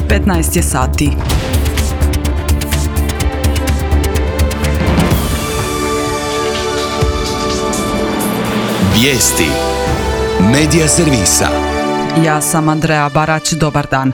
15 je sati. Vijesti Medija servisa. Ja sam Andrea Barać, dobar dan.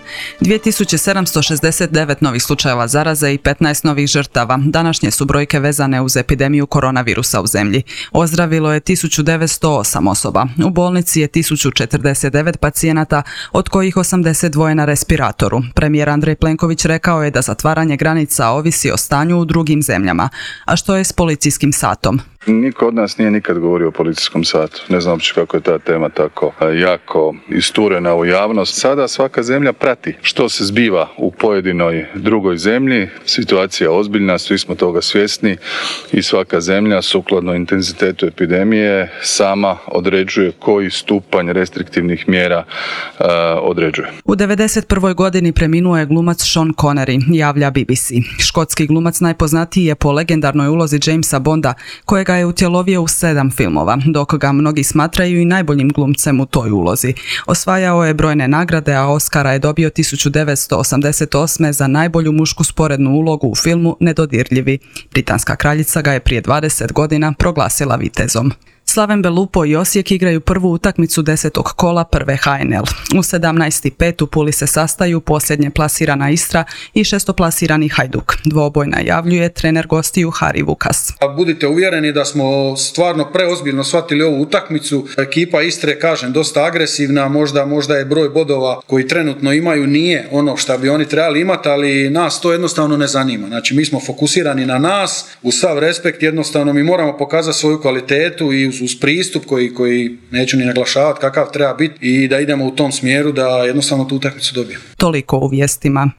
2769 novih slučajeva zaraze i 15 novih žrtava. Današnje su brojke vezane uz epidemiju koronavirusa u zemlji. Ozdravilo je 1908 osoba. U bolnici je 1049 pacijenata, od kojih 82 na respiratoru. Premijer Andrej Plenković rekao je da zatvaranje granica ovisi o stanju u drugim zemljama. A što je s policijskim satom? Niko od nas nije nikad govorio o policijskom satu. Ne znam uopće kako je ta tema tako jako isturena u javnost. Sada svaka zemlja prati što se zbiva u pojedinoj drugoj zemlji. Situacija je ozbiljna, svi smo toga svjesni i svaka zemlja sukladno intenzitetu epidemije sama određuje koji stupanj restriktivnih mjera određuje. U 91. godini preminuo je glumac Sean Connery, javlja BBC. Škotski glumac najpoznatiji je po legendarnoj ulozi Jamesa Bonda, kojega je utjelovio u 7 filmova, dok ga mnogi smatraju i najboljim glumcem u toj ulozi. Osvajao je brojne nagrade, a Oscara je dobio 1988. za najbolju mušku sporednu ulogu u filmu Nedodirljivi. Britanska kraljica ga je prije 20 godina proglasila vitezom. Slaven Belupo i Osijek igraju prvu utakmicu 10. kola prve HNL. U 17:05 u Puli se sastaju posljednje plasirana Istra i šestoplasirani Hajduk. Dvoboj najavljuje trener gostiju Hari Vukas. Budite uvjereni da smo stvarno preozbiljno shvatili ovu utakmicu. Ekipa Istre, kažem, dosta agresivna, možda je broj bodova koji trenutno imaju nije ono što bi oni trebali imati, ali nas to jednostavno ne zanima. Znači, mi smo fokusirani na nas, uz sav respekt, jednostavno mi moramo pokazati svoju kvalitetu i uz pristup koji neću ni naglašavati kakav treba biti i da idemo u tom smjeru da jednostavno tu utakmicu dobijemo. Toliko u vijestima.